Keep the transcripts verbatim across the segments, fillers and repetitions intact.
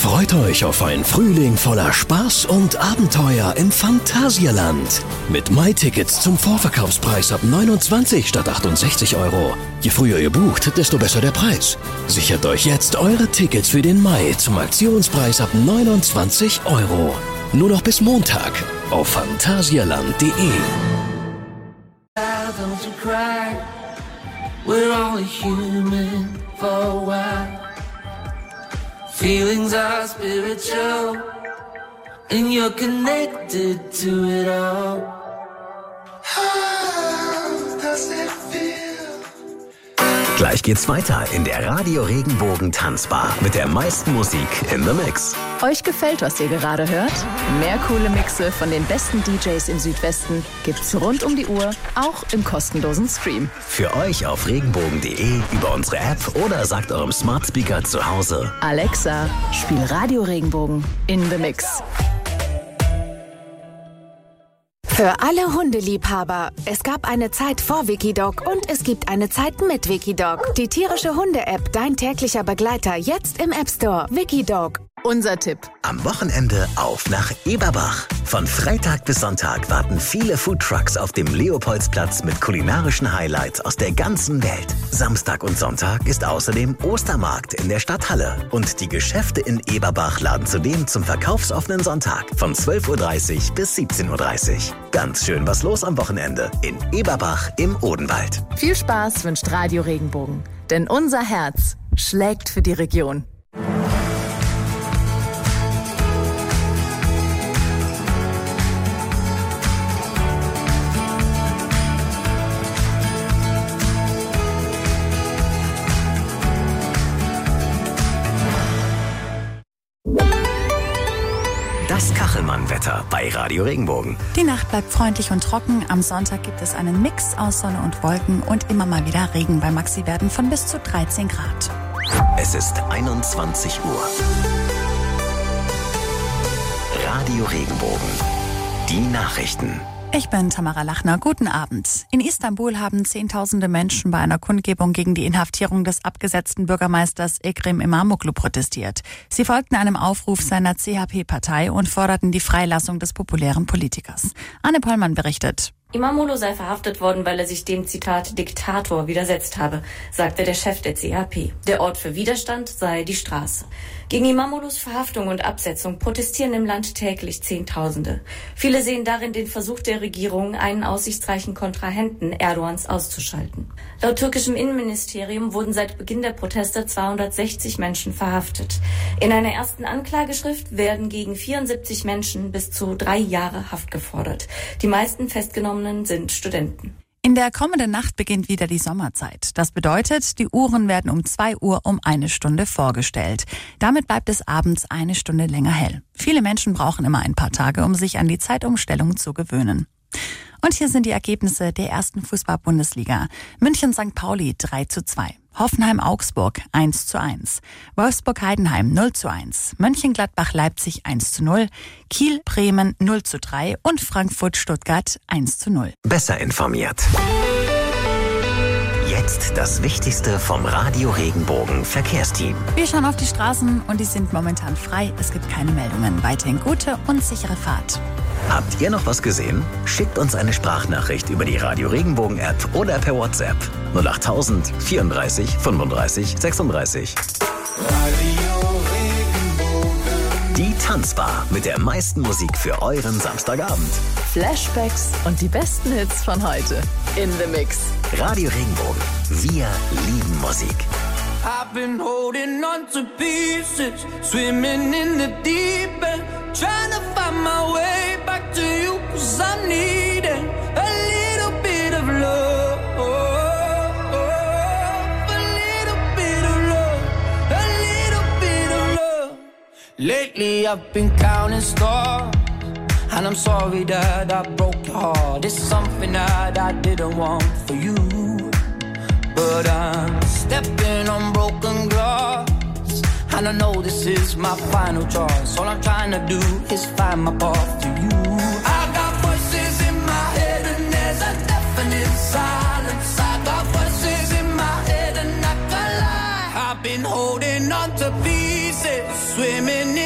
Freut euch auf einen Frühling voller Spaß und Abenteuer im Phantasialand. Mit MyTickets zum Vorverkaufspreis ab neunundzwanzig statt achtundsechzig Euro. Je früher ihr bucht, desto besser der Preis. Sichert euch jetzt eure Tickets für den Mai zum Aktionspreis ab neunundzwanzig Euro. Nur noch bis Montag auf phantasialand punkt de. Don't you cry, we're only human for a while. Feelings are spiritual, and you're connected to it all. How does it feel? Gleich geht's weiter in der Radio Regenbogen Tanzbar mit der meisten Musik in the Mix. Euch gefällt, was ihr gerade hört? Mehr coole Mixe von den besten D Js im Südwesten gibt's rund um die Uhr, auch im kostenlosen Stream. Für euch auf regenbogen punkt de, über unsere App oder sagt eurem Smart Speaker zu Hause: Alexa, spiel Radio Regenbogen in the Mix. Für alle Hundeliebhaber. Es gab eine Zeit vor Wikidog und es gibt eine Zeit mit Wikidog. Die tierische Hunde-App, dein täglicher Begleiter, jetzt im App Store. Wikidog. Unser Tipp. Am Wochenende auf nach Eberbach. Von Freitag bis Sonntag warten viele Foodtrucks auf dem Leopoldsplatz mit kulinarischen Highlights aus der ganzen Welt. Samstag und Sonntag ist außerdem Ostermarkt in der Stadthalle. Und die Geschäfte in Eberbach laden zudem zum verkaufsoffenen Sonntag von zwölf Uhr dreißig bis siebzehn Uhr dreißig. Ganz schön was los am Wochenende in Eberbach im Odenwald. Viel Spaß wünscht Radio Regenbogen. Denn unser Herz schlägt für die Region. Das Kachelmann-Wetter bei Radio Regenbogen. Die Nacht bleibt freundlich und trocken. Am Sonntag gibt es einen Mix aus Sonne und Wolken und immer mal wieder Regen bei Maxiwerten von bis zu dreizehn Grad. Es ist einundzwanzig Uhr. Radio Regenbogen. Die Nachrichten. Ich bin Tamara Lachner. Guten Abend. In Istanbul haben Zehntausende Menschen bei einer Kundgebung gegen die Inhaftierung des abgesetzten Bürgermeisters Ekrem İmamoğlu protestiert. Sie folgten einem Aufruf seiner C H P-Partei und forderten die Freilassung des populären Politikers. Anne Pollmann berichtet. İmamoğlu sei verhaftet worden, weil er sich dem, Zitat, Diktator widersetzt habe, sagte der Chef der C H P. Der Ort für Widerstand sei die Straße. Gegen İmamoğlu's Verhaftung und Absetzung protestieren im Land täglich Zehntausende. Viele sehen darin den Versuch der Regierung, einen aussichtsreichen Kontrahenten Erdogans auszuschalten. Laut türkischem Innenministerium wurden seit Beginn der Proteste zweihundertsechzig Menschen verhaftet. In einer ersten Anklageschrift werden gegen vierundsiebzig Menschen bis zu drei Jahre Haft gefordert. Die meisten Festgenommenen sind Studenten. In der kommenden Nacht beginnt wieder die Sommerzeit. Das bedeutet, die Uhren werden um zwei Uhr um eine Stunde vorgestellt. Damit bleibt es abends eine Stunde länger hell. Viele Menschen brauchen immer ein paar Tage, um sich an die Zeitumstellung zu gewöhnen. Und hier sind die Ergebnisse der ersten Fußball-Bundesliga. München-Sankt Pauli drei zu zwei. Hoffenheim-Augsburg eins zu eins, Wolfsburg-Heidenheim null zu eins, Mönchengladbach-Leipzig eins zu null, Kiel-Bremen null zu drei und Frankfurt-Stuttgart eins zu null. Besser informiert. Jetzt das Wichtigste vom Radio Regenbogen Verkehrsteam. Wir schauen auf die Straßen und die sind momentan frei. Es gibt keine Meldungen. Weiterhin gute und sichere Fahrt. Habt ihr noch was gesehen? Schickt uns eine Sprachnachricht über die Radio Regenbogen App oder per WhatsApp null achttausend vierunddreißig fünfunddreißig sechsunddreißig. Radio Regenbogen. Die Tanzbar mit der meisten Musik für euren Samstagabend. Flashbacks und die besten Hits von heute. In the Mix. Radio Regenbogen. Wir lieben Musik. I've been holding on to pieces, swimming in the deep end, trying to find my way back to you, 'cause I'm needing a little bit of love, a little bit of love, a little bit of love. Lately I've been counting stars, and I'm sorry that I broke your heart. It's something that I didn't want for you, but I'm stepping on broken glass, and I know this is my final choice. All I'm trying to do is find my path to you. I got voices in my head and there's a deafening silence. I got voices in my head and I can't lie. I've been holding on to pieces, swimming in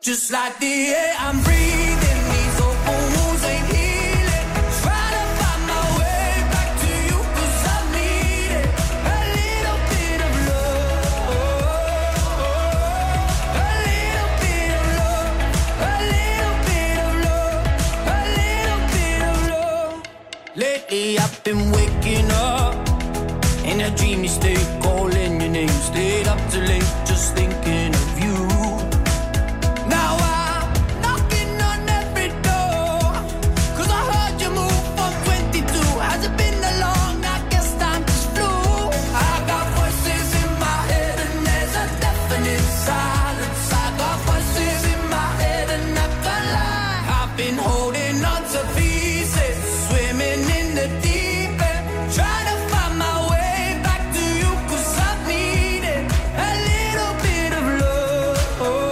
Just like the air I'm breathing, these open wounds ain't healing. Try to find my way back to you, cause I need it. A little bit of love, a little bit of love, a little bit of love, a little bit of love. Lately I've been waking up in a dreamy state, calling your name. Stayed up too late, just thinking of you. Now I'm knocking on every door, cause I heard you move from twenty-two. Has it been that long? I guess time just flew. I got voices in my head and there's a definite silence. I got voices in my head and I can't lie. I've been holding on to pieces, swimming in the deep end, trying to find my way back to you, cause I need it. A little bit of love,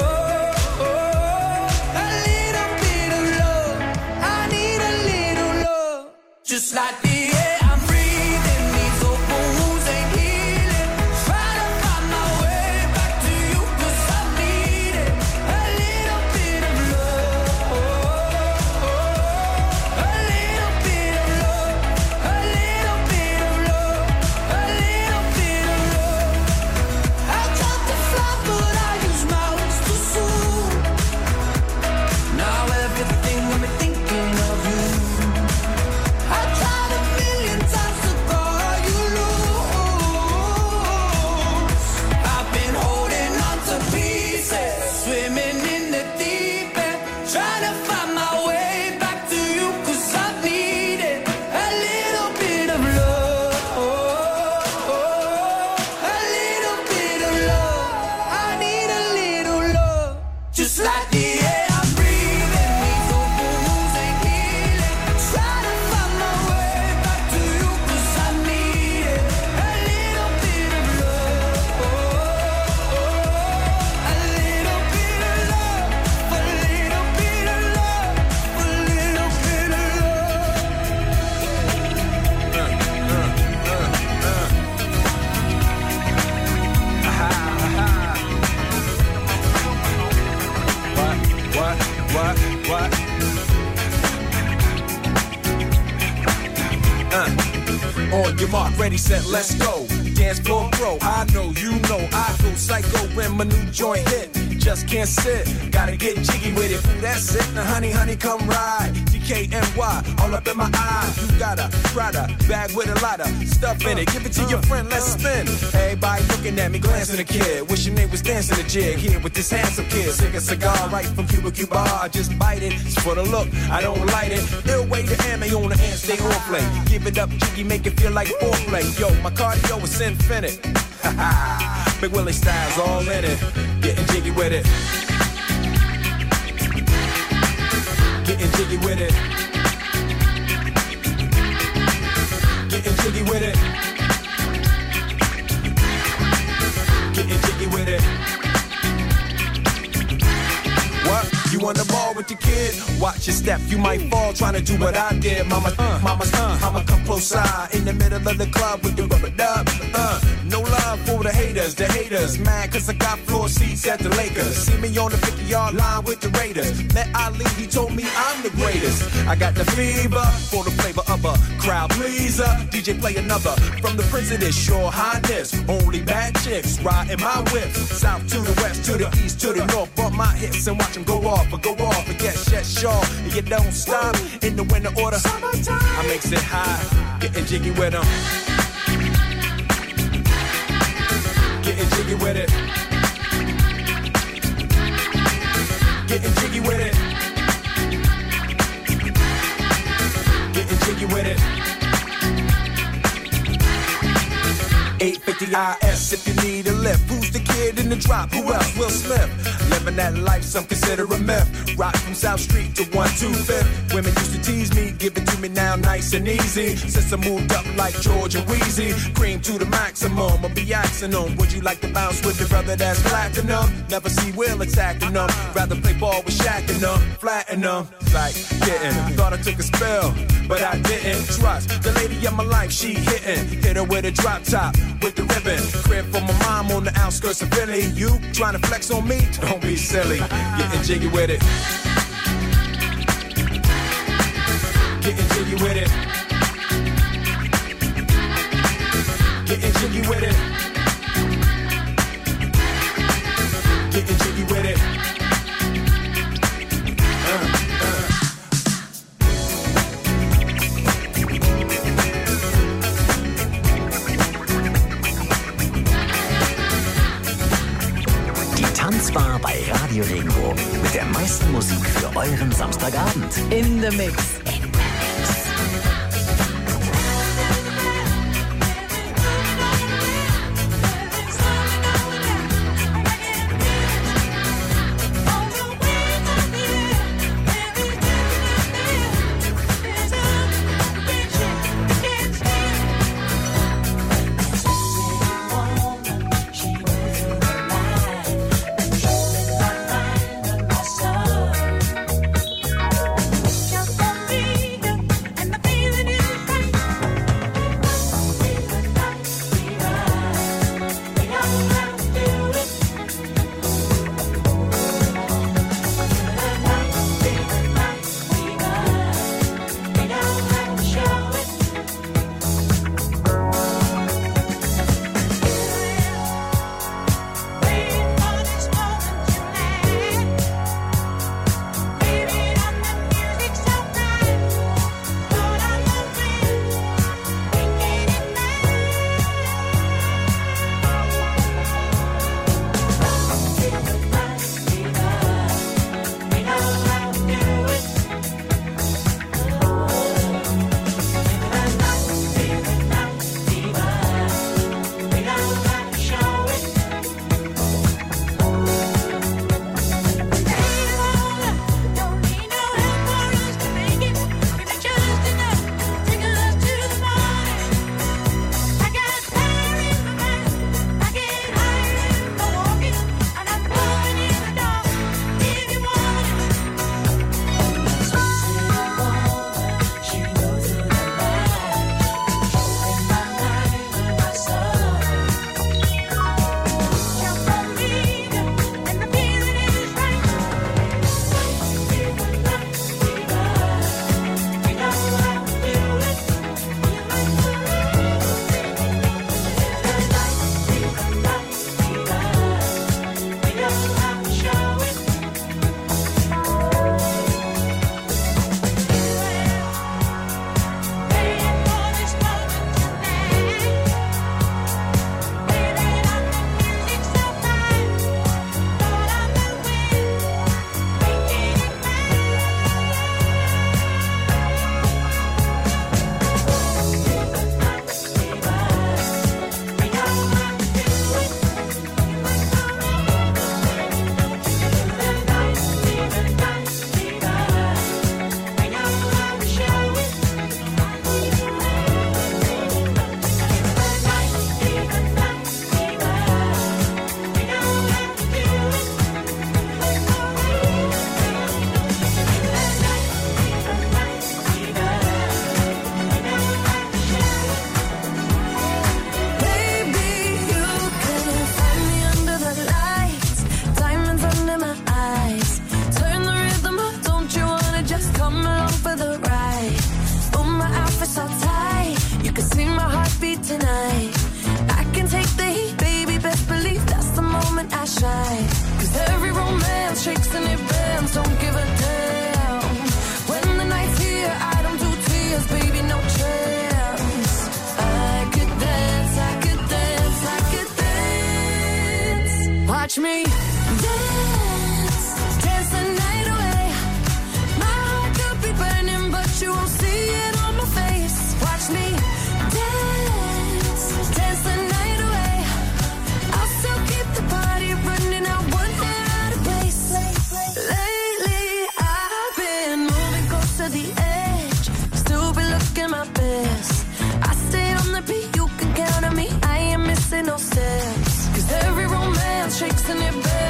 a little bit of love. I need a little love. Just like the air I'm breathing, these open wounds ain't healing. Try to find my way back to you, cause I need it. A little bit of love, a little bit of love, a little bit of love, a little bit of love. I tried to fly but I use my wings too soon. Now everything got me thinking of you. I tried a million times to call you loose. I've been holding on to pieces, swimming in the deep end, trying to find my way back to you, cause I need it. A little bit of love, a little bit of love. I need a little love. Just like the air I'm breathing, these open wounds ain't healing. Try to find my way back to you, cause I need it. A little bit of love, a little bit of love, a little bit of love, a little bit of What, what, what? Uh. On your mark, ready, set, let's go. Dance floor pro, I know, you know, I go psycho when my new joint hit. Just can't sit, gotta get jiggy with it. Ooh, that's it, now honey, honey, come ride. D K N Y, all up in my eye. You got a Prada bag with a lot of stuff in it. Give it to your friend, let's spin. Everybody looking at me, glancing a kid. Wishing they was dancing a jig here with this handsome kid. Sick a cigar right from Cuba Cuba. I just bite it, it's for the look, I don't light it. Ill way to ammo on the hand, stay on play. Give it up, jiggy, make it feel like foreplay. Yo, my cardio is infinite. Big Willie style's all in it. Getting jiggy with it. Getting jiggy with it. Getting jiggy with it. Getting jiggy with it. What? You on the ball with your kid? Watch your step, you might fall trying to do what I did. Mama, uh, mama, uh, I'ma come close side in the middle of the club with the rubber dub. Uh, no love for the haters, the haters. Mad cause I got floor seats at the Lakers. See me on the fifty yard line with the Raiders. Met Ali, he told me I'm the greatest. I got the fever for the flavor of a crowd pleaser. D J play another from the Prince of this Your Highness. Only bad chicks riding my whip. South to the west, to the east, to the north. Bump my hips and watch them go off. But go off and get shit sure. And you don't stop in the winter order. I makes it high, getting jiggy with them. Getting jiggy with it. Getting jiggy with it. Getting jiggy with it. eight fifty I S if you need a lift. Who's the kid in the drop? Who else? Will Smith. Living that life, some consider a myth. Rock from South Street to one two fifth. Women used to tease me, give it to me now nice and easy. Since I moved up like George and Wheezy, cream to the maximum. I'll be asking them, would you like to bounce with your brother that's platinum? Never see Will attacking them. Rather play ball with Shaq and them, flatten them. Like getting, thought I took a spell, but I didn't. Trust the lady of my life, she hitting. Hit her with a drop top, with the ribbon. Crib crib for my mom on the outskirts of Philly. You trying to flex on me? Don't be silly. Getting jiggy with it. Getting jiggy with it. Getting jiggy with it. Getting jiggy with it. Uh, uh. Die Tanzbar bei Radio Regenbogen mit der meisten Musik für euren Samstagabend. In the Mix. Watch me dance, dance the night away. My heart could be burning, but you won't see it on my face. Watch me dance, dance the night away. I'll still keep the party running, I won't out of place. Lately I've been moving close to the edge, still be looking my best. I stay on the beat, you can count on me, I ain't missing no steps. Cause every romance shakes in your bed.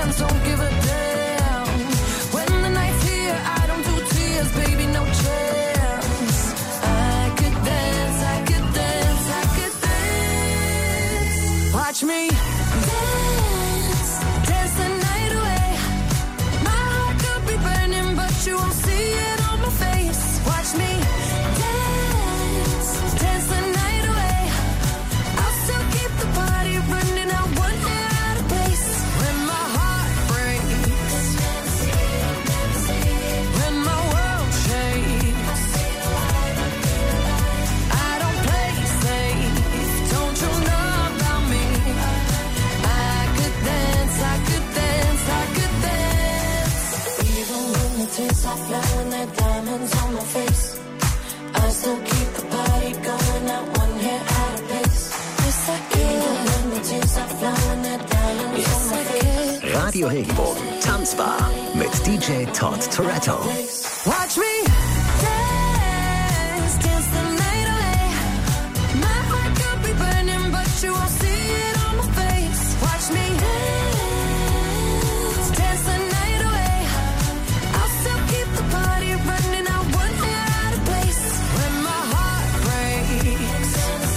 tears are flowing, they're diamonds on my face. I still keep the party going, not one hair out of place. Yes, I can. Even when the tears are flowing, they're diamonds yes, on my face. Radio Regenbogen, Tanzbar mit D J Todd Toretto. Watch me dance, dance the night away. My heart could be burning, but you won't see it on my face. Watch me dance, dance the night away. I'll still keep the party running, I won't get out of place. When my heart breaks,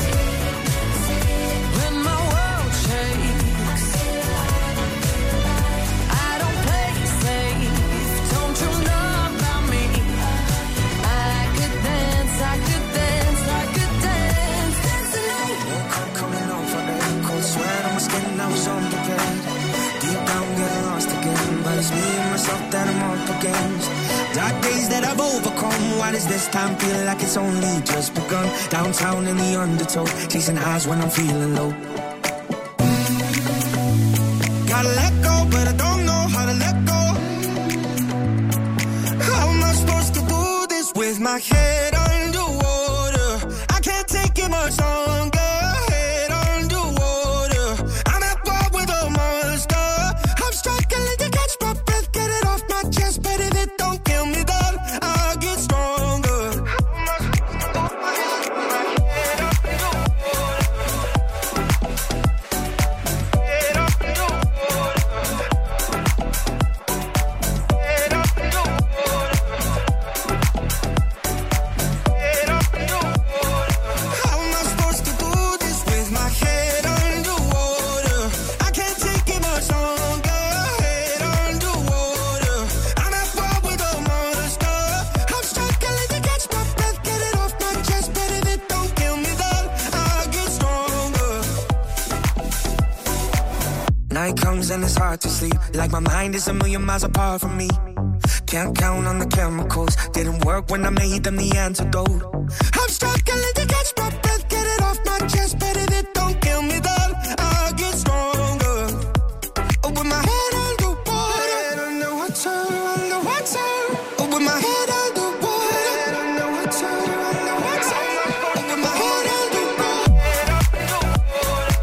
when my world shakes, I don't play safe, don't you know about me? I could dance, I could dance, I could dance, dance the night. Woke up coming home from the cold sweat on my skin, I was unprepared. Deep down getting lost again, but it's me and myself that I'm up against. Dark days that I've overcome, why does this time feel like it's only just begun? Downtown in the undertow, chasing highs when I'm feeling low. Gotta let go, but I don't know how to let go. How am I supposed to do this with my head underwater? I can't take it much longer. Head underwater, I'm at war with a monster. I'm struggling to catch my breath, get it off my chest, but if it don't kill me, then I'll get stronger. How am I supposed to do my head underwater? Head underwater. Head underwater. Head underwater. How am I supposed to do this with my head underwater? I can't take it much longer. Head underwater, I'm at war with a monster. I'm struggling to catch my breath, get it off my chest, but if it don't kill me, then I'll get stronger. Night comes and it's hard to sleep, like my mind is a million miles apart from me. Can't count on the chemicals, didn't work when I made them the antidote. I'm struggling to catch my breath, get it off my chest, but if it don't kill me, then I'll get stronger. Oh, with my head underwater, head underwater, underwater. Oh, with my head underwater, head underwater, underwater. Oh, with my head underwater, head underwater,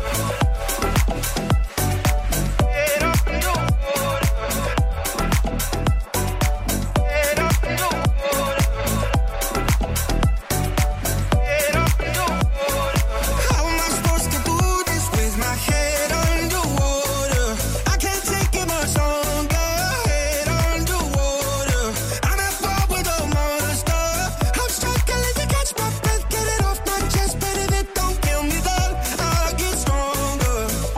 head underwater, head underwater, head underwater. How am I supposed to do this with my head underwater? I can't take it much longer. Head underwater, I'm at war with a monster. I'm struggling to catch my breath, get it off my chest, but if it don't kill me, then I'll get stronger.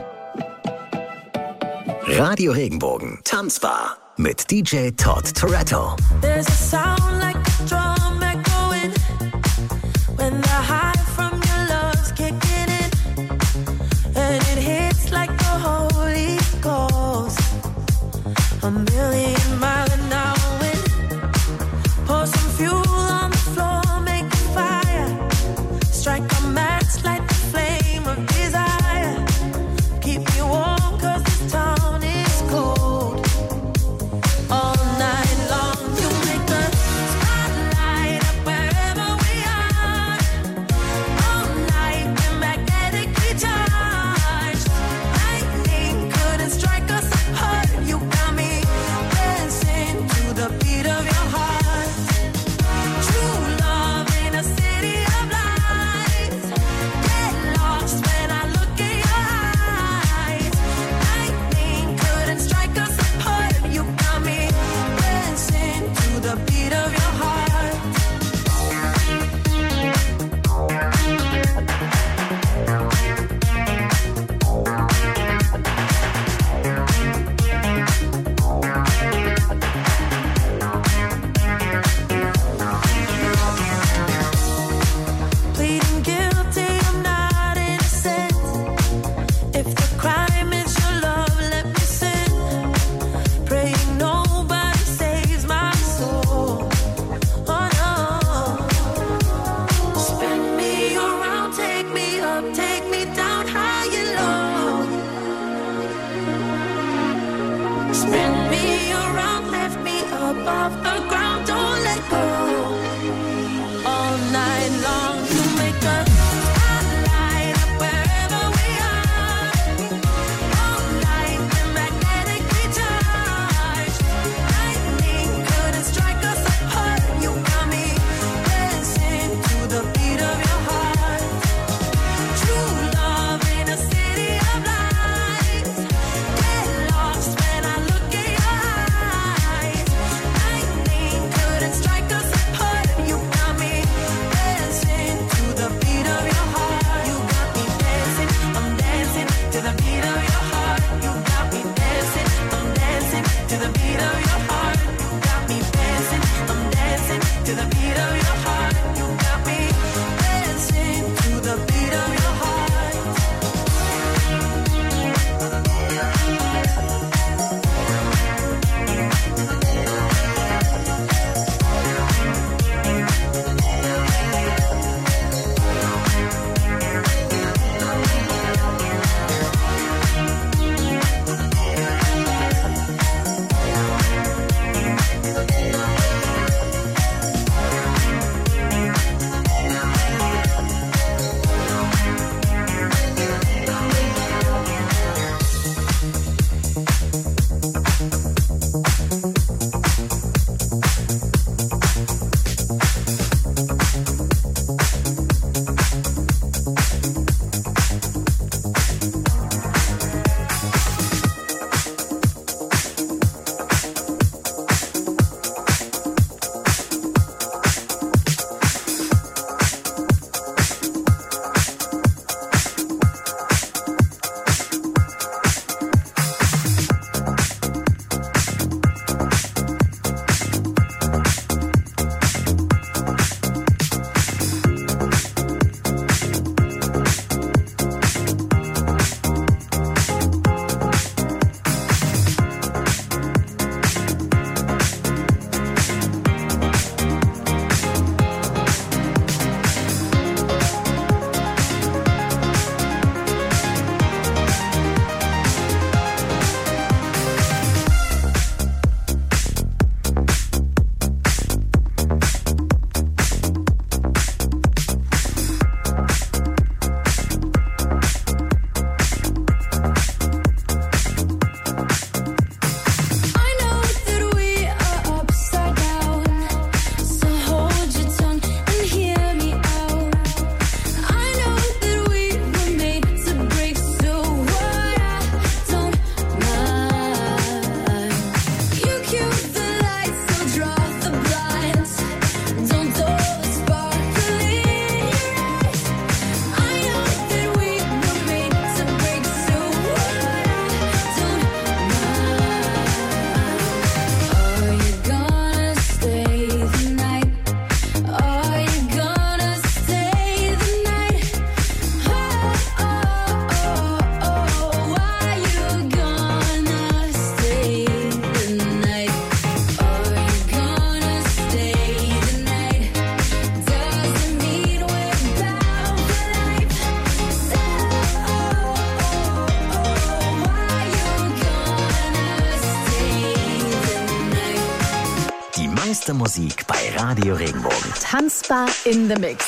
Radio Regenbogen, Tanzbar mit D J Todd Toretto. There's a sound like a drum echoing when the high from your love's kicking in, and it hits like the Holy Ghost. A million mile an hour wind. Pour some fuel on the floor, make a fire. Strike a match, light the flame of desire. Keep me warm, cause this town is cold. All night long, you make the spotlight up wherever we are. All night, we're magnetically charged. Lightning couldn't strike us apart. You got me dancing your heart. You got me dancing, I'm dancing to the beat of your heart. You got me dancing to the beat of your heart. Musik bei Radio Regenbogen. Tanzbar in the Mix.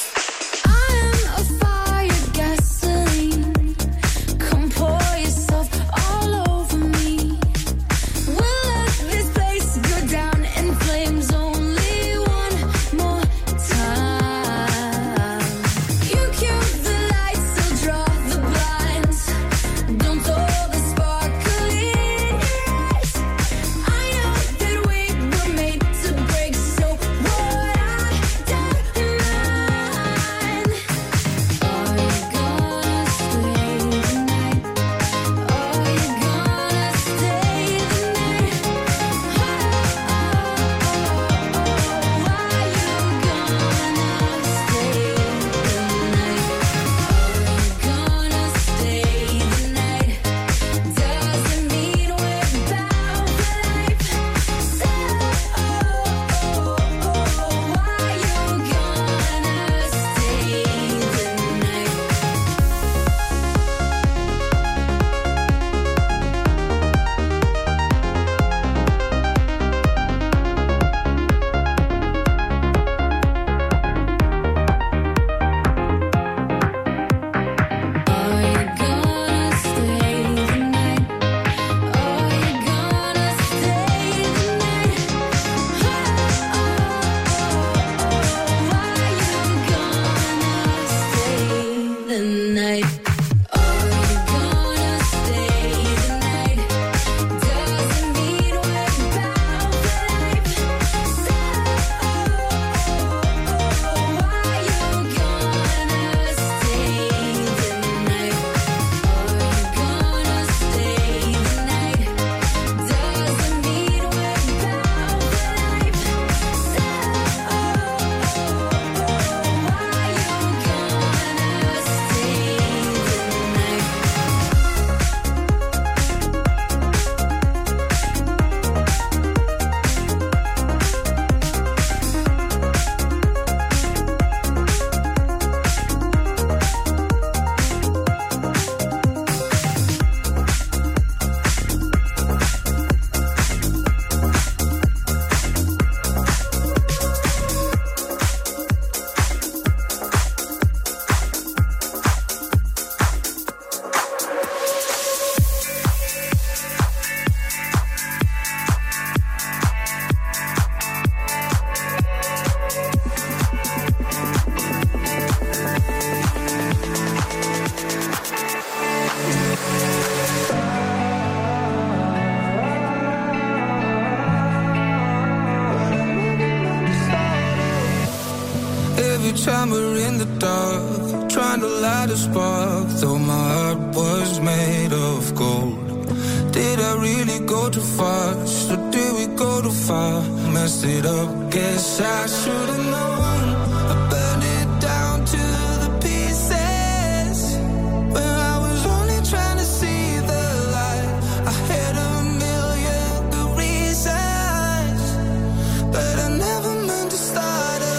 time we're in the dark, trying to light a spark, though my heart was made of gold. Did I really go too fast, or did we go too far? Messed it up, guess I should've known. I burned it down to the pieces, when I was only trying to see the light. I had a million good reasons, but I never meant to start a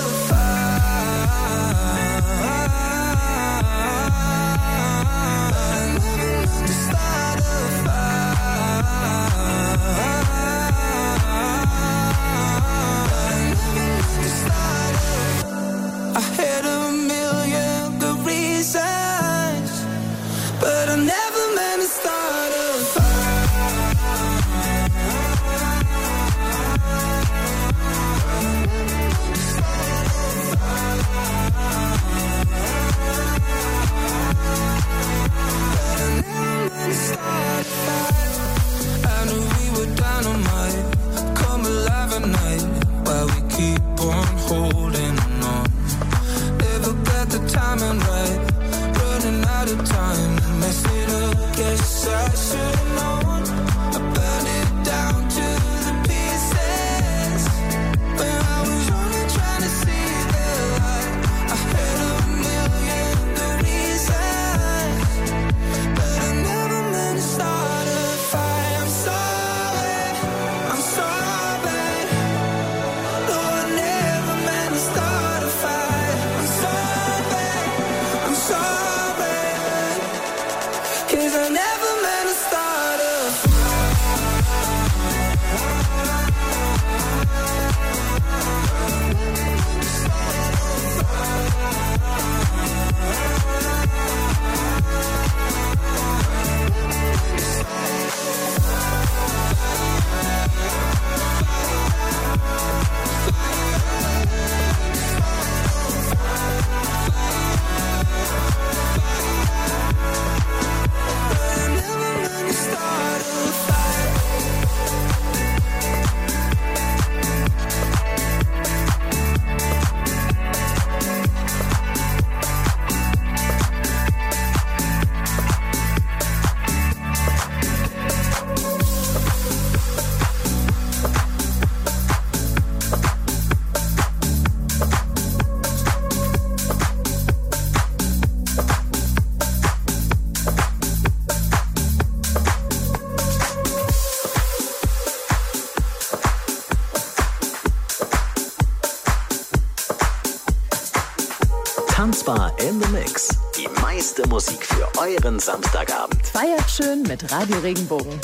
Tanzbar in the Mix. Die meiste Musik für euren Samstagabend. Feiert schön mit Radio Regenbogen.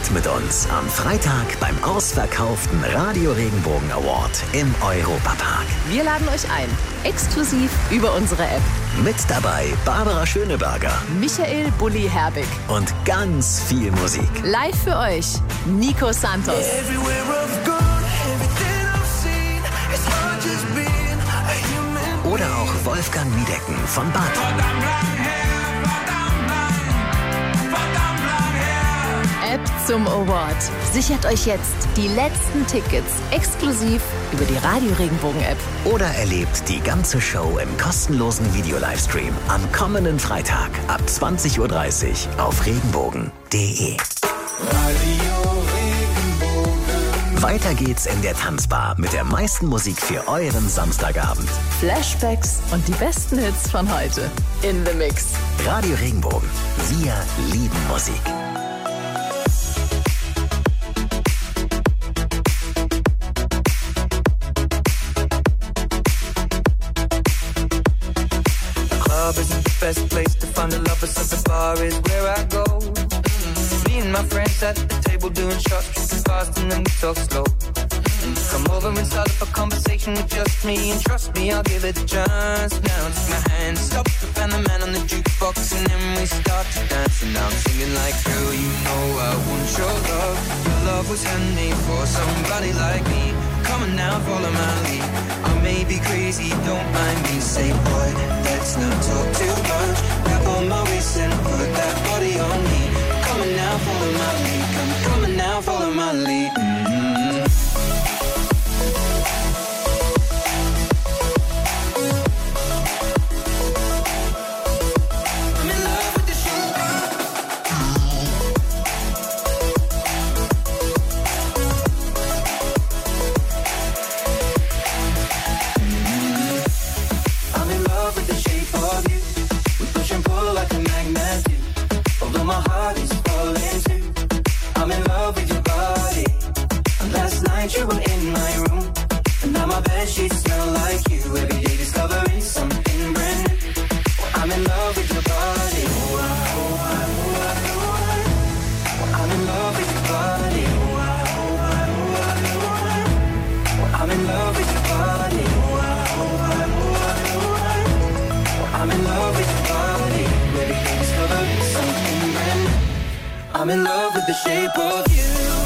Feiert mit uns am Freitag beim ausverkauften Radio Regenbogen Award im Europapark. Wir laden euch ein, exklusiv über unsere App. Mit dabei Barbara Schöneberger, Michael Bulli Herbig und ganz viel Musik. Live für euch, Nico Santos. Oder auch Wolfgang Miedecken von Bad. App zum Award. Sichert euch jetzt die letzten Tickets exklusiv über die Radio Regenbogen App. Oder erlebt die ganze Show im kostenlosen Video-Livestream am kommenden Freitag ab zwanzig Uhr dreißig auf regenbogen punkt de. Weiter geht's in der Tanzbar mit der meisten Musik für euren Samstagabend. Flashbacks und die besten Hits von heute. In the Mix. Radio Regenbogen. Wir lieben Musik. Club isn't the best place to find the lovers, so the bar is where I go. Me and my friends at the table doing shots, tripping fast and then we talk slow. And you come over and start up a conversation with just me, and trust me, I'll give it a chance. Now take my hand, stop the band, the man on the jukebox, and then we start to dance. And now I'm singing like, girl, you know I want your love. Your love was handmade for somebody like me. Come on now, follow my lead. I may be crazy, don't mind me. Say, boy, let's not talk too much. Grab on my waist and put that body on me. Come on now, follow my lead. Come, come on now, follow my lead. Mm-hmm. I'm in love with the show. I'm in love with the shape of you. We push and pull like a magnet do. Although my heart is falling too. I'm in love with your body. And last night you were in my room, and now my bedsheets smell like you. Every day discovering something brand new. Well, I'm in love with your body. Oh, I, oh, I, oh, I, oh, I. Well, I'm in love with your body. Oh, I, oh, I, oh, I, oh, I. Well, I'm in love with your body. Oh, I, oh, I, oh, I, oh, I. Well, I'm in love with your body. Every day discovering something brand new. I'm in love with the shape of you.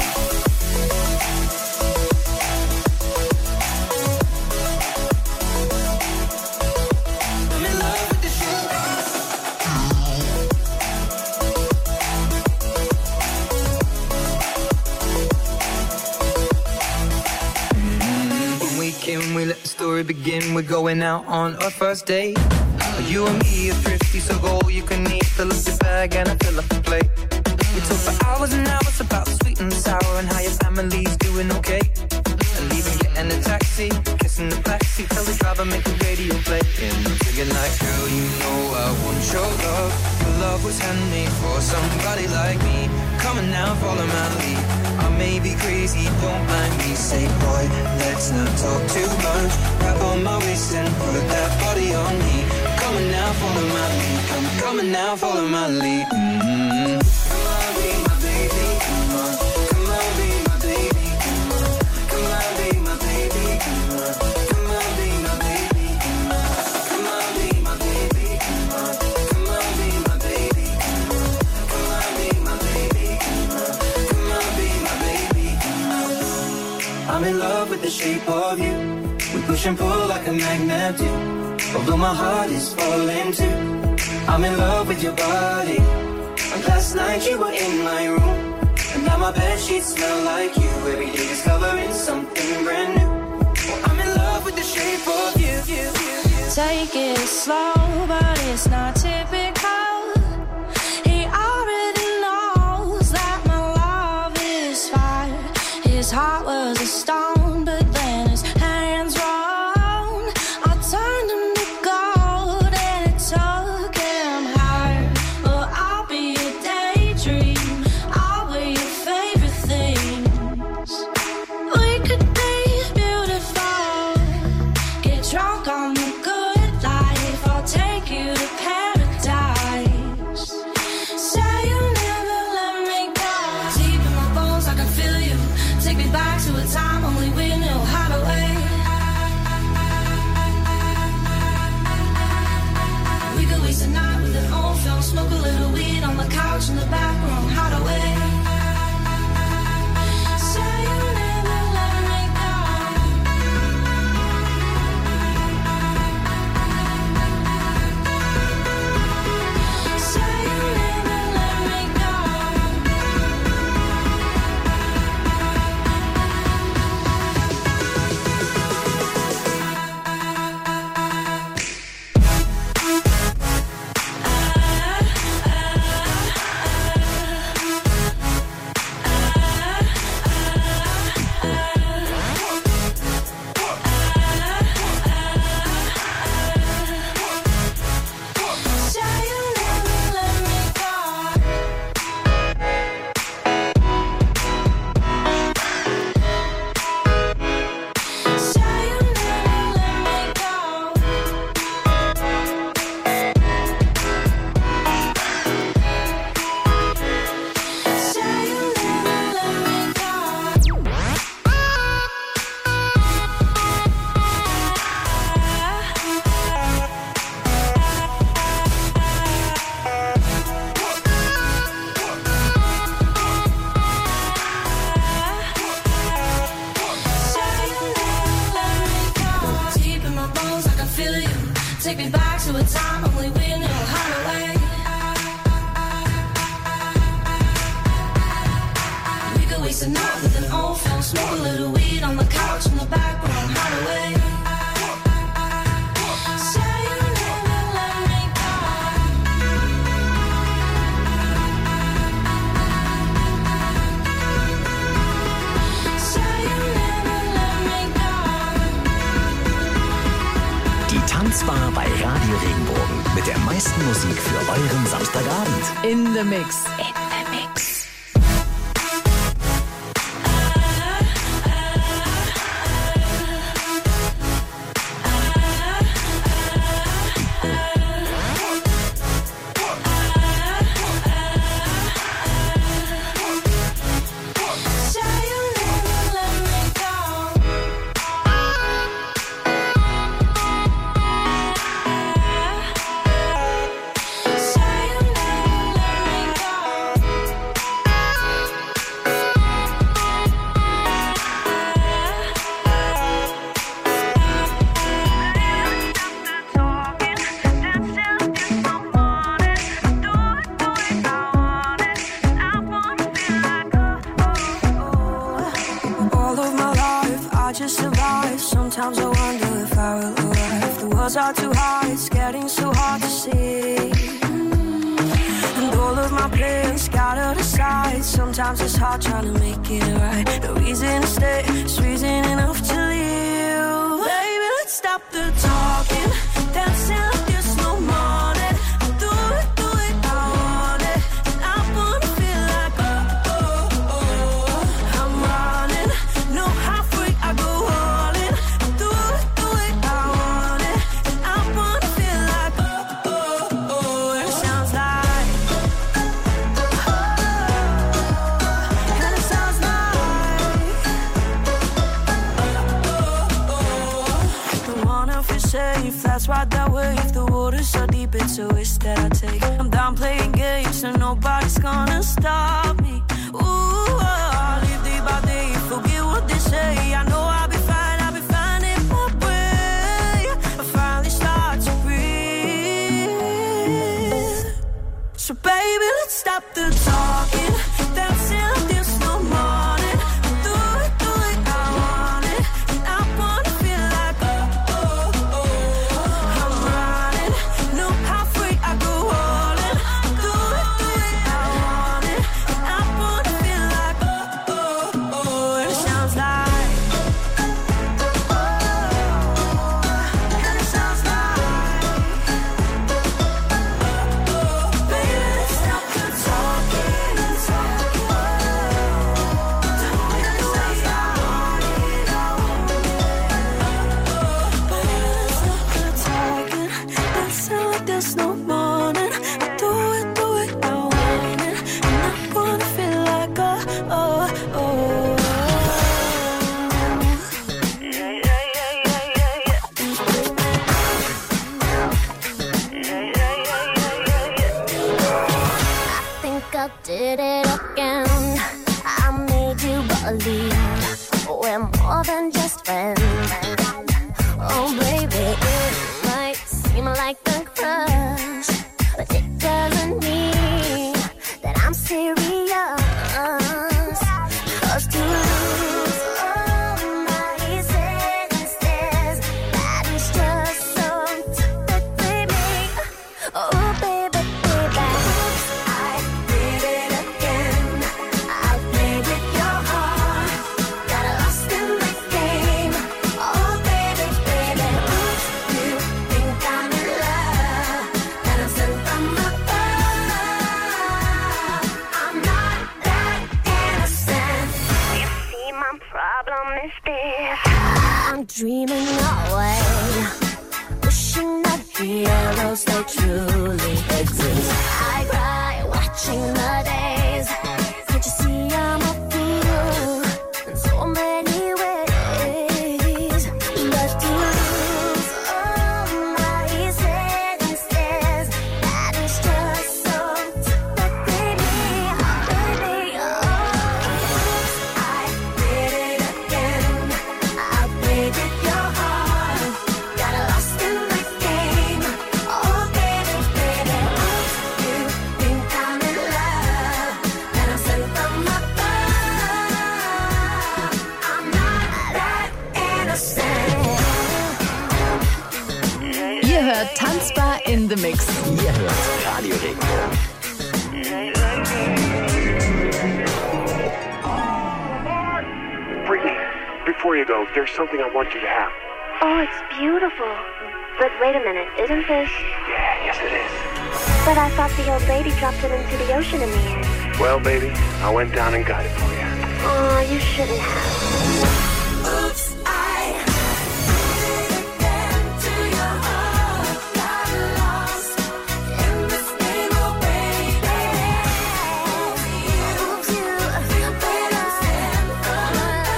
I'm in love with the shape of you. When we came, we let the story begin. We're going out on our first date. You and me are thrifty, so go all you can eat. Fill up your bag and I fill up the plate. We talk for hours and hours about the sweet and the sour and how your family's doing okay. And leaving, getting a taxi, kissing the backseat, tell the driver make the radio play. And I'm singing like, girl, you know I want your love. Your love was handmade for somebody like me. Come on now, follow my lead. I may be crazy, don't mind me. Say, boy, let's not talk too much. Grab on my waist and put that body on me. Come on now, follow my lead. Come, come on now, follow my lead. Mm-hmm. Come on, be my baby, come on. Come on, be my baby, come on. Come on, be my baby, come on. Come on, be my baby, come on. Come on, be my baby, come on. Come on, be my baby, come on. Come on, be my baby, come on. Come on, be my baby, come on. I'm in love with the shape of you. We push and pull like a magnet do. Although my heart is falling too. I'm in love with your body. And last night you were in my room, and now my bedsheets smell like you. Every day discovering something brand new. Well, I'm in love with the shape of you. you, you, you. Take it slow, but it's not typical. He already knows that my love is fire. His heart was a stone, but then his hands were on. I turned him to gold and it took him higher. Well, I'll be a daydream. I'll be your favorite things. We could be beautiful. Get drunk on the good life. I'll take you to paradise. Say you'll never let me go. Deep in my back to a time only we knew how to wait. We could waste a night with an old film, smoke a little weed on the couch in the back room, how to wait. Say you never let me go. Say you never let me go. Take me back to a time only we knew how to wait. We could waste a night with an old film, smoke a little weed on the couch in the back room, how to wait. Say you never let me go. Say you never let me go. Die Tanzbar bei Radio Regenbogen mit der meisten Musik für euren Samstagabend. In the Mix. In the Mix. Sometimes I wonder if I will arrive. The words are too high, it's getting so hard to see. And all of my plans scattered aside. Sometimes it's hard trying to make it right. No reason to stay, it's reason enough to leave. Baby, let's stop the talking, dancing like there's no morning. Do it, do it, I want it. And I wanna feel like oh, oh, oh. I'm running, no halfway, I go all in. Do it, do it, I want it. And I wanna feel like oh, oh, oh. And it sounds like oh, and it sounds like oh, oh, oh. Don't wanna feel safe, that's right that way. If the water's so deep, it's a risk that I take. I'm done playing games and nobody's gonna stop me. Ooh, oh, I'll live day by day, forget what they say. I know I'll be fine, I'll be fine in my way. I finally start to breathe. So baby, let's stop the talking, dancing like there's no morning. Do it, do it, I want it. And I wanna feel like oh, oh, oh. I'm running, no halfway, I go all in. Do it, do it, I want it. And I wanna feel like oh, more than just friends. Oh baby, it might seem like a crush, but it doesn't mean that I'm serious. Cause to lose all my senses, that is just so typically me. Oh baby, baby, I did it again. I played with your heart, got lost in the game. Oh baby, baby, oops, you think I'm in love, that I'm sent from above. I'm not that innocent. You see, my problem is this: I'm dreaming away, wishing that heroes they truly exist. I cry watching the days. Can't you see I'm a fool in so many ways? But to lose all my senses, that is just so typically me, baby. Oh, I did it again. I played with your heart, got lost in the game. Oh baby, baby, oops, you think I'm in love, that I'm sent from above. I'm not that innocent. Ihr hört Tanzbar in the Mix. Ihr hört Radio Regenbogen. Brittany, before you go, there's something I want you to have. Oh, it's beautiful. But wait a minute, isn't this? Yeah, yes it is. But I thought the old lady dropped it into the ocean in the end. Well, baby, I went down and got it for you. Oh, you shouldn't have. Oops, I did it again to your heart. Got lost in this game, oh baby. Oops, you think I'm sent from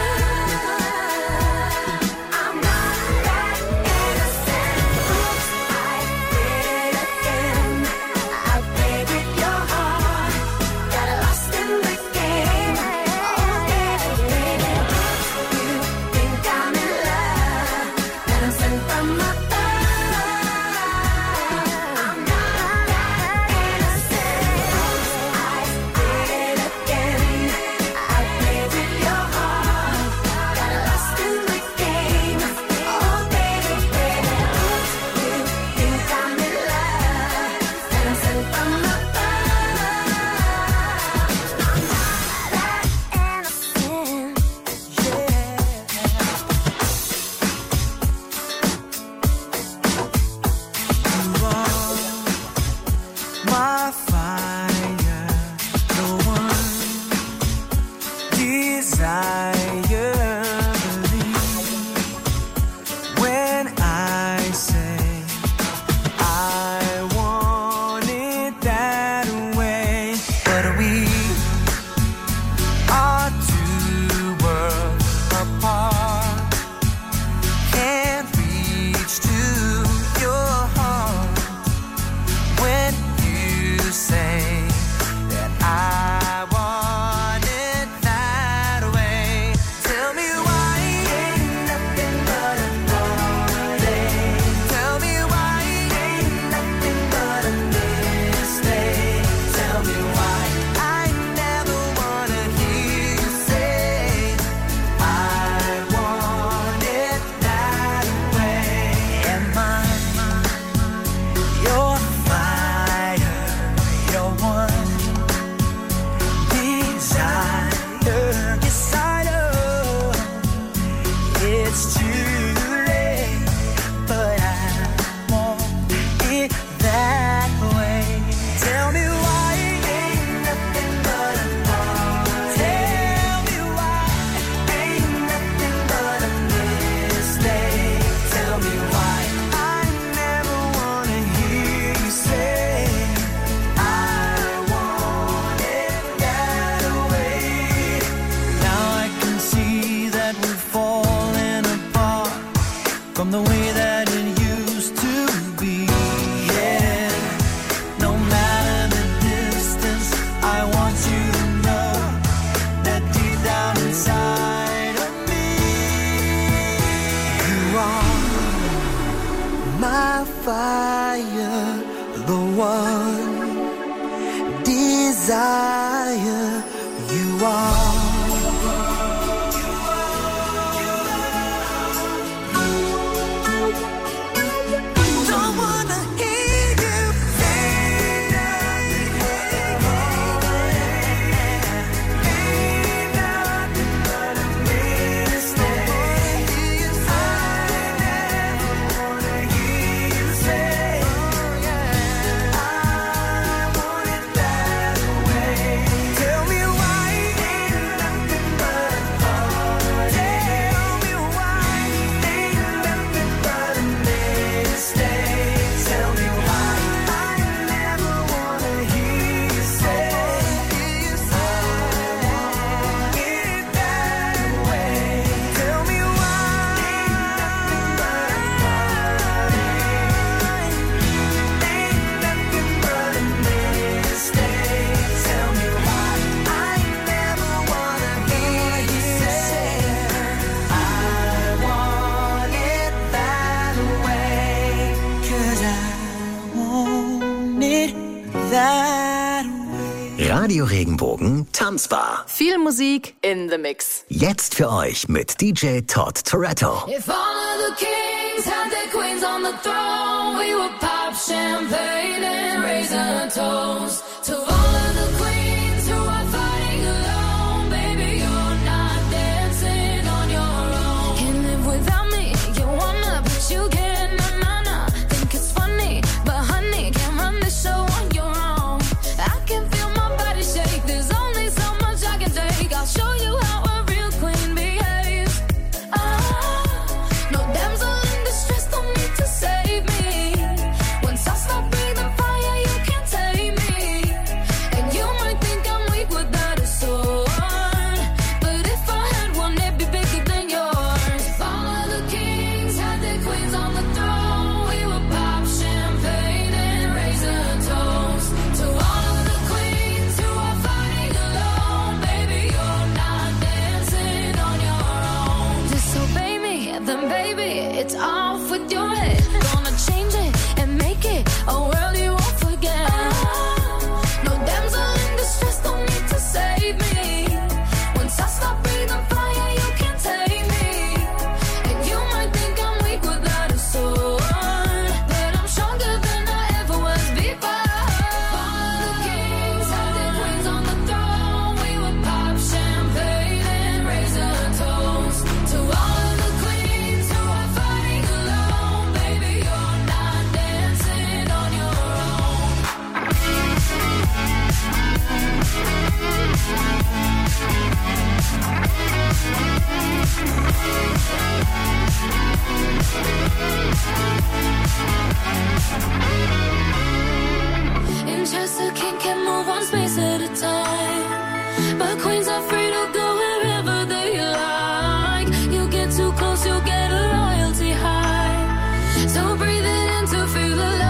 above. I'm not that innocent. Oops, I did it again. I played with your heart, got lost in the game. Oh baby, baby. Radio Regenbogen Tanzbar. Viel Musik in the Mix. Jetzt für euch mit D J Todd Toretto. If all of the kings had their queens on the throne, we would pop champagne and raise a toast to all of the queens who are fighting alone. Baby, you're not dancing on your own. Can't live without me, you wanna, but you can't. Na na na, think it's funny, but honey, can't run the show on your own. I can feel my body shake. There's only so much I can take. I'll show you how a real queen behaves. Ah, no damsel in distress, don't need to save me. Once I stop breathing fire, you can't tame me. And you might think I'm weak without a sword, but if I had one, it'd be bigger than yours. If all of the kings had their queens on the throne, we would pop champagne and raise a toast to all of the queens who are fighting alone. Baby, you're not dancing on your own. Disobey me, then baby, it's off with your head. Gonna change it and make it a world you won't forget. No damsel in distress, don't need to save me. Once I stop breathing fire, you can't tame me. And you might think I'm weak without a sword, but I'm stronger than I ever was before. All the kings had their queens on the throne. We would pop champagne and raise a toast to all of the queens who are fighting alone. Baby, you're not dancing on your own. In chess, a king can move one space at a time, but queens are free to go wherever they like. You get too close, you'll get a royalty high. So breathe it in to feel alive.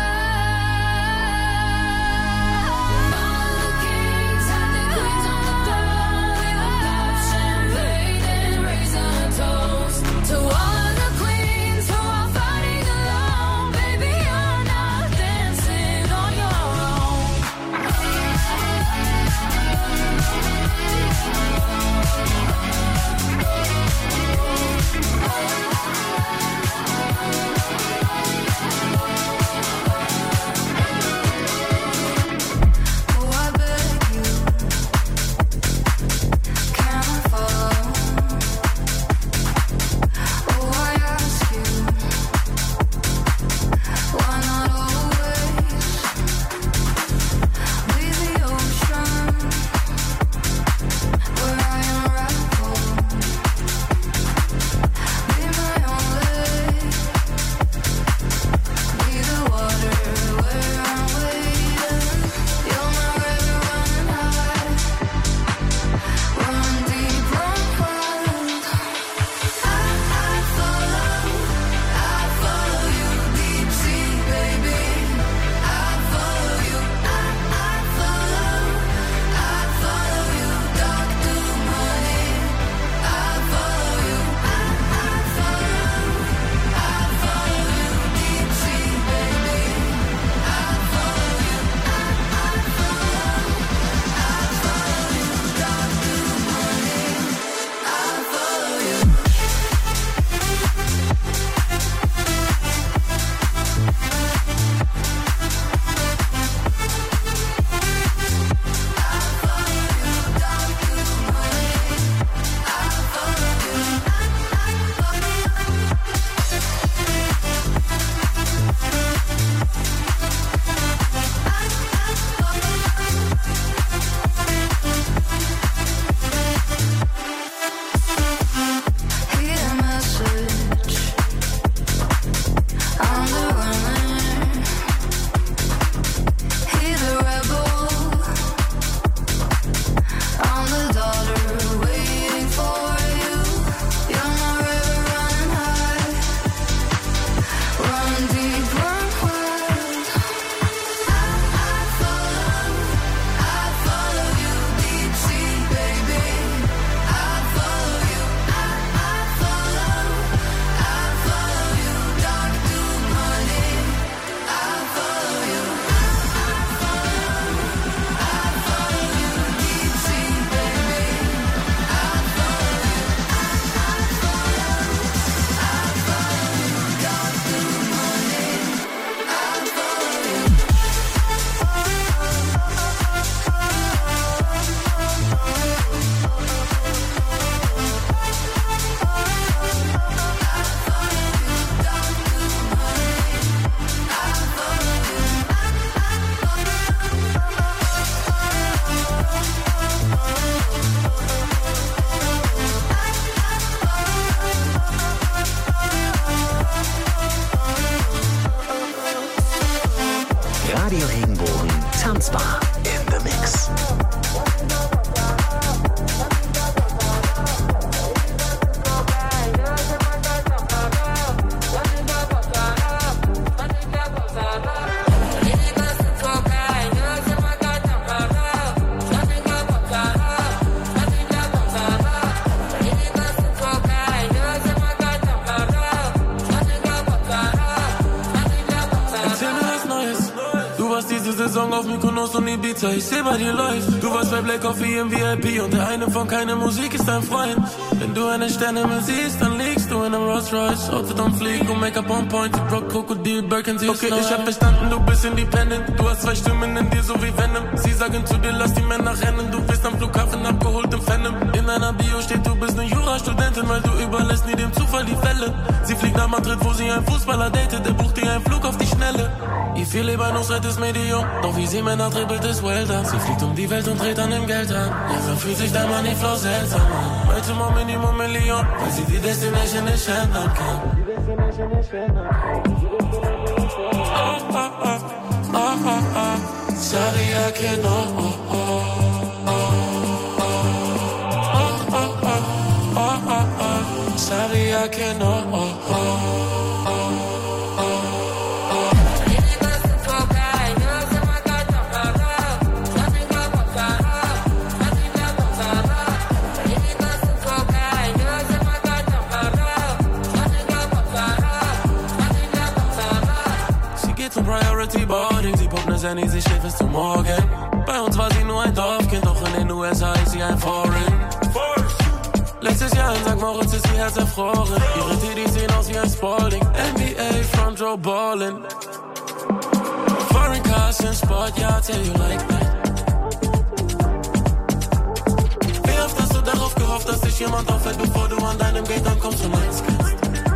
All the kings had their queens on the throne. We would pop champagne and raise a toast to all of the queens who are fighting alone. Baby, you're not Saison auf Mykonos und Ibiza, ich seh bei dir läuft. Du warst bei Black Coffee im V I P und der eine von keine Musik ist dein Freund. Wenn du eine Sterne siehst, dann liegst du in einem Rolls Royce. Outfit on fleek und Make-up on point, die Brock, Krokodil, Birkin, sie okay, ist ich hab verstanden, du bist independent. Du hast zwei Stimmen in dir, so wie Venom. Sie sagen zu dir, lass die Männer rennen. Du bist am Flughafen abgeholt im Phantom. In deiner Bio steht, du bist eine Jurastudentin, weil du überlässt nie dem Zufall die Fälle. Sie fliegt nach Madrid, wo sie einen Fußballer datet. Der bucht ihr einen Flug auf die Schnelle. Ihr viel Lebanus rettet Medium. Doch wie sie Männer dribbelt, ist Welter. Sie fliegt um die Welt und dreht an dem Geld an. Jetzt fühlt sich dein Money Flow seltsam an. Heute mal Minimum Million, weil sie die Destination nicht ändern kann. Oh, oh, oh, oh, oh, oh. Saria que no, oh, oh, oh, oh, oh, oh, oh, oh. Saria que no, oh, oh, oh. Priority Boarding, sie pumpt ne Sandy, sie schläft bis zum Morgen. Bei uns war sie nur ein Dorfkind, doch in den U S A ist sie ein Foreign. Letztes Jahr in Sankt Moritz ist ihr Herz erfroren. Ihre Titties sehen aus wie ein Spalding. N B A Front Row Ballin'. Foreign cars in Sport, ja, tell you like that. Wie oft hast du darauf gehofft, dass dich jemand auffällt, bevor du an deinem Gate ankommst und eins kennst?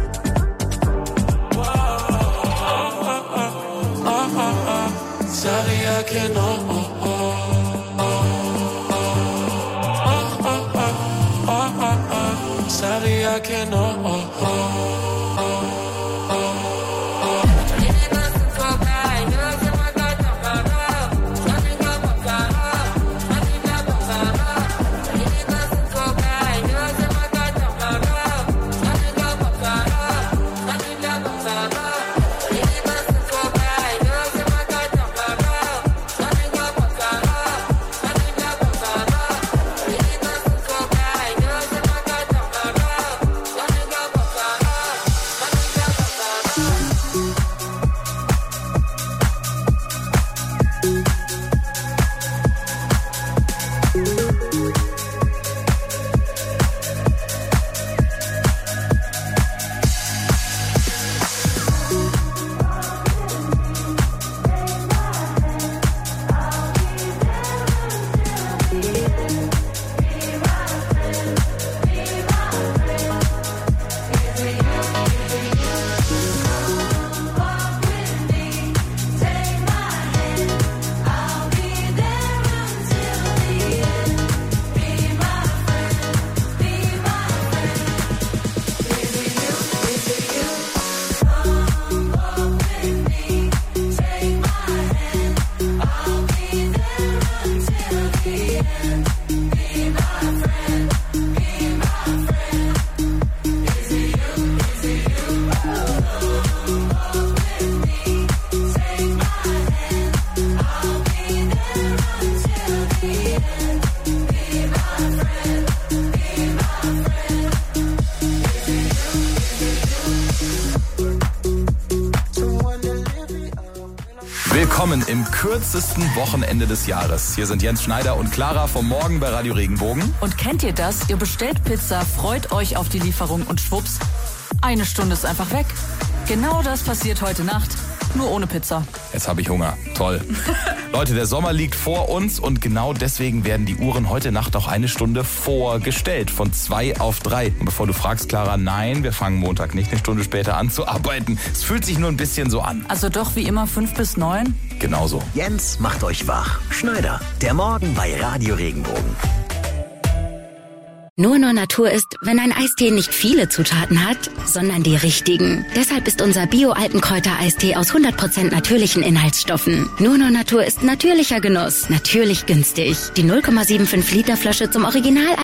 Saria que no, oh, oh, oh, oh, oh, oh, oh, oh. Saria que no, oh, oh, oh, oh. Willkommen im kürzesten Wochenende des Jahres. Hier sind Jens Schneider und Clara vom Morgen bei Radio Regenbogen. Und kennt ihr das? Ihr bestellt Pizza, freut euch auf die Lieferung und schwupps, eine Stunde ist einfach weg. Genau das passiert heute Nacht, nur ohne Pizza. Jetzt habe ich Hunger. Toll. Leute, der Sommer liegt vor uns und genau deswegen werden die Uhren heute Nacht auch eine Stunde vorgestellt. Von zwei auf drei. Und bevor du fragst, Clara, nein, wir fangen Montag nicht eine Stunde später an zu arbeiten. Es fühlt sich nur ein bisschen so an. Also doch wie immer fünf bis neun? Genauso. Jens macht euch wach. Schneider, der Morgen bei Radio Regenbogen. Nur Nur Natur ist, wenn ein Eistee nicht viele Zutaten hat, sondern die richtigen. Deshalb ist unser Bio-Alpenkräuter-Eistee aus hundert Prozent natürlichen Inhaltsstoffen. Nur Nur Natur ist natürlicher Genuss, natürlich günstig. Die null Komma fünfundsiebzig Liter Flasche zum Original